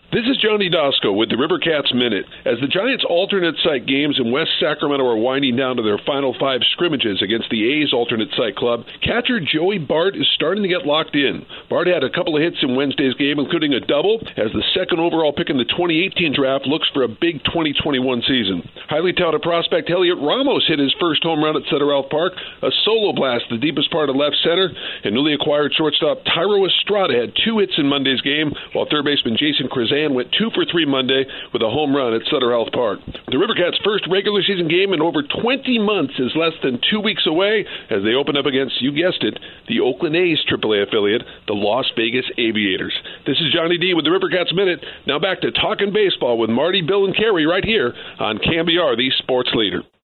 This is Johnny Dosco with the Rivercats Minute. As the Giants' alternate site games in West Sacramento are winding down to their final 5 scrimmages against the A's alternate site club, catcher Joey Bart is starting to get locked in. Bart had a couple of hits in Wednesday's game, including a double, as the second overall pick in the 2018 draft looks for a big 2021 season. Highly touted prospect Heliot Ramos hit his first home run at Sutter Ralph Park, a solo blast the deepest part of left center, and newly acquired shortstop Tyro Estrada had 2 hits in Monday's game, while third baseman Jason Krizan went 2 for 3 Monday with a home run at Sutter Health Park. The Rivercats' first regular season game in over 20 months is less than 2 weeks away as they open up against, you guessed it, the Oakland A's AAA affiliate, the Las Vegas Aviators. This is Johnny D with the Rivercats Minute. Now back to talking baseball with Marty, Bill, and Kerry right here on KMBR, the sports leader.